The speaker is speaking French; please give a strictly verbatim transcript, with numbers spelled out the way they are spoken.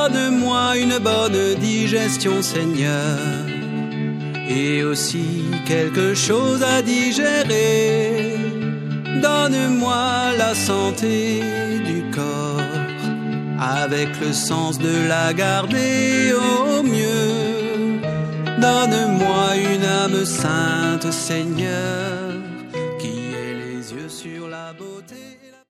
Donne-moi une bonne digestion, Seigneur, et aussi quelque chose à digérer. Donne-moi la santé du corps, avec le sens de la garder au mieux. Donne-moi une âme sainte, Seigneur, qui ait les yeux sur la beauté.